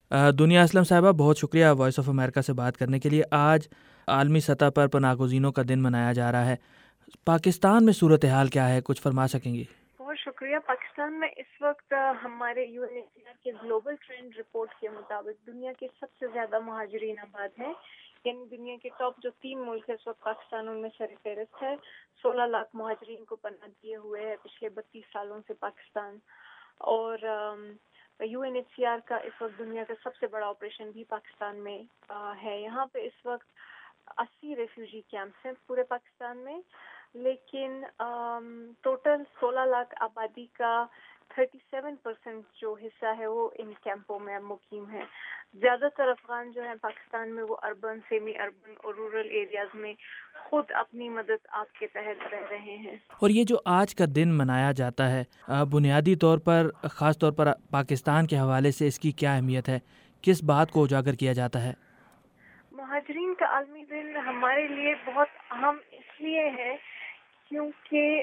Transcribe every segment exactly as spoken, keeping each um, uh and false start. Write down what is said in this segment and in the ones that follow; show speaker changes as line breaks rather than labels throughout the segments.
آ, دنیا اسلم صاحبہ، بہت شکریہ وائس آف امریکہ سے بات کرنے کے لیے۔ آج عالمی سطح پر پناہ گزینوں کا دن منایا جا رہا ہے، پاکستان میں صورتحال کیا ہے، کچھ فرما سکیں گی؟
بہت شکریہ۔ پاکستان میں اس وقت ہمارے U N H C R کے گلوبل ٹرینڈ رپورٹ کے مطابق دنیا کے سب سے زیادہ مہاجرین آباد ہیں، یعنی دنیا کے ٹاپ جو تین ملک ہے اس وقت پاکستان ان میں سر فہرست ہے۔ سولہ لاکھ مہاجرین کو پناہ دیے ہوئے ہے پچھلے بتیس سالوں سے پاکستان، اور U N H C R کا اس وقت دنیا کا سب سے بڑا آپریشن بھی پاکستان میں ہے۔ یہاں پہ اس وقت اسی ریفیوجی کیمپس ہیں پورے پاکستان میں، لیکن ٹوٹل سولہ لاکھ آبادی کا تھرٹی سیون پرسینٹ جو حصہ ہے وہ ان کیمپوں میں مقیم ہے۔ زیادہ تر افغان جو ہیں پاکستان میں وہ اربن، سیمی اربن اور رورل ایریاز میں خود اپنی مدد آپ کے تحت رہ رہے ہیں۔
اور یہ جو آج کا دن منایا جاتا ہے، بنیادی طور پر خاص طور پر پاکستان کے حوالے سے اس کی کیا اہمیت ہے، کس بات کو اجاگر کیا جاتا ہے؟
مہاجرین کا عالمی دن ہمارے لیے بہت اہم اس لیے ہے کیونکہ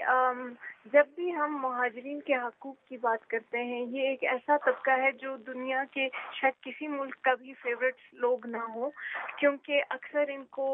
جب بھی ہم مہاجرین کے حقوق کی بات کرتے ہیں، یہ ایک ایسا طبقہ ہے جو دنیا کے شاید کسی ملک کا بھی فیوریٹ لوگ نہ ہو، کیونکہ اکثر ان کو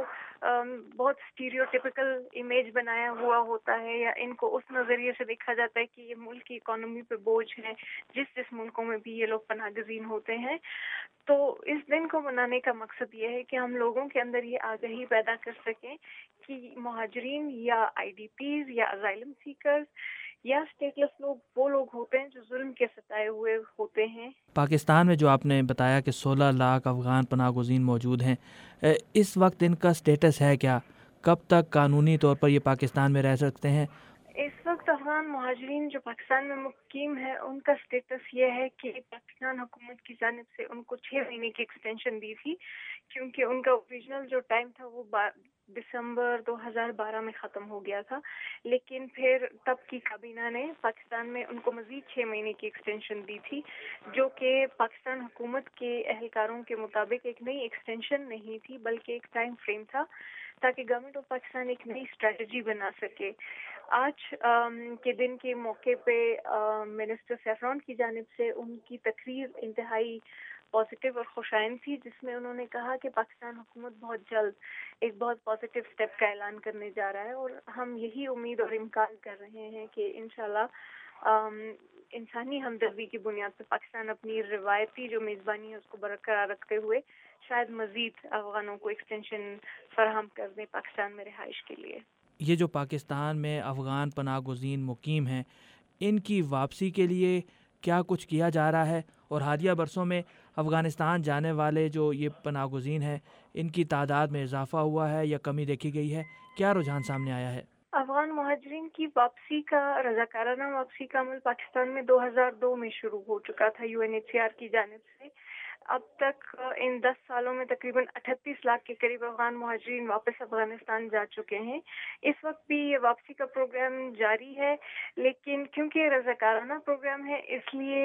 بہت اسٹیریوٹیپیکل امیج بنایا ہوا ہوتا ہے، یا ان کو اس نظریے سے دیکھا جاتا ہے کہ یہ ملک کی اکانومی پہ بوجھ ہے جس جس ملکوں میں بھی یہ لوگ پناہ گزین ہوتے ہیں۔ تو اس دن کو منانے کا مقصد یہ ہے کہ ہم لوگوں کے اندر یہ آگاہی پیدا کر سکیں کہ مہاجرین یا آئی ڈی پیز یا اسائلم سیکرز یا اسٹیٹلس لوگ وہ لوگ ہوتے ہیں جو ظلم کے ستائے ہوئے ہوتے ہیں۔
پاکستان میں جو آپ نے بتایا کہ سولہ لاکھ افغان پناہ گزین موجود ہیں، اس وقت ان کا سٹیٹس ہے کیا؟ کب تک قانونی طور پر یہ پاکستان میں رہ سکتے ہیں؟
اس وقت افغان مہاجرین جو پاکستان میں مقیم ہے ان کا سٹیٹس یہ ہے کہ پاکستان حکومت کی جانب سے ان کو چھ مہینے کی ایکسٹینشن دی تھی، کیونکہ ان کا اوریجنل جو ٹائم تھا وہ دسمبر دو ہزار بارہ میں ختم ہو گیا تھا، لیکن پھر تب کی کابینہ نے پاکستان میں ان کو مزید چھ مہینے کی ایکسٹینشن دی تھی، جو کہ پاکستان حکومت کے اہلکاروں کے مطابق ایک نئی ایکسٹینشن نہیں تھی بلکہ ایک ٹائم فریم تھا تاکہ گورنمنٹ آف پاکستان ایک نئی اسٹریٹجی بنا سکے۔ آج کے دن کے موقع پہ منسٹر سیفران کی جانب سے ان کی تقریر انتہائی پازیٹیو اور خوشائند تھی، جس میں انہوں نے کہا کہ پاکستان حکومت بہت جلد ایک بہت پازیٹیو سٹیپ کا اعلان کرنے جا رہا ہے، اور ہم یہی امید اور امکان کر رہے ہیں کہ انشاءاللہ انسانی ہمدردی کی بنیاد پر پاکستان اپنی روایتی جو میزبانی ہے اس کو برقرار رکھتے ہوئے شاید مزید افغانوں کو ایکسٹینشن فراہم کر دیں پاکستان میں رہائش کے لیے۔
یہ جو پاکستان میں افغان پناہ گزین مقیم ہیں، ان کی واپسی کے لیے کیا کچھ کیا جا رہا ہے؟ اور حالیہ برسوں میں افغانستان جانے والے جو یہ پناہ گزین ہیں، ان کی تعداد میں اضافہ ہوا ہے یا کمی دیکھی گئی ہے؟ کیا رجحان سامنے آیا ہے؟
افغان مہاجرین کی واپسی کا رضاکارانہ واپسی کا عمل پاکستان میں دو ہزار دو میں شروع ہو چکا تھا U N H C R کی جانب سے۔ اب تک ان دس سالوں میں تقریباً اٹھتیس لاکھ کے قریب افغان مہاجرین واپس افغانستان جا چکے ہیں۔ اس وقت بھی یہ واپسی کا پروگرام جاری ہے، لیکن کیونکہ یہ رضاکارانہ پروگرام ہے اس لیے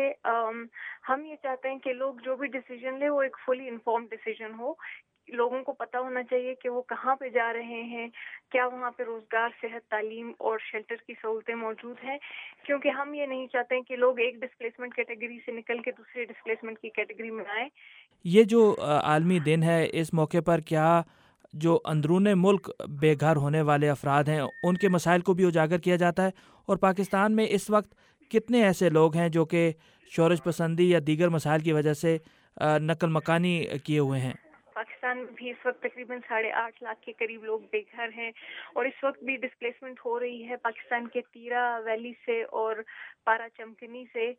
ہم یہ چاہتے ہیں کہ لوگ جو بھی ڈیسیجن لیں وہ ایک فلی انفارمڈ ڈیسیجن ہو۔ لوگوں کو پتہ ہونا چاہیے کہ وہ کہاں پہ جا رہے ہیں، کیا وہاں پہ روزگار، صحت، تعلیم اور شیلٹر کی سہولتیں موجود ہیں، کیونکہ ہم یہ نہیں چاہتے ہیں کہ لوگ ایک ڈسپلیسمنٹ کیٹیگری سے نکل کے دوسرے ڈسپلیسمنٹ کی کیٹیگری میں آئیں۔
یہ جو عالمی دن ہے، اس موقع پر کیا جو اندرون ملک بے گھر ہونے والے افراد ہیں ان کے مسائل کو بھی اجاگر کیا جاتا ہے؟ اور پاکستان میں اس وقت کتنے ایسے لوگ ہیں جو کہ شورش پسندی یا دیگر مسائل کی وجہ سے نقل مکانی کیے ہوئے ہیں؟
پاکستان میں بھی اس وقت تقریباً ساڑھے آٹھ لاکھ کے قریب لوگ بے گھر ہیں، اور اس وقت بھی ڈسپلیسمنٹ ہو رہی ہے پاکستان کے تیرا ویلی سے اور پارا چمکنی سے،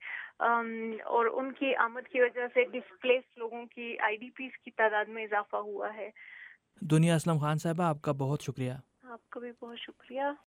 اور ان کی آمد کی وجہ سے ڈسپلیس لوگوں کی آئی ڈی پیز کی تعداد میں اضافہ ہوا ہے۔
دنیا اسلم خان صاحبہ، آپ کا بہت شکریہ۔
آپ کا بھی بہت شکریہ۔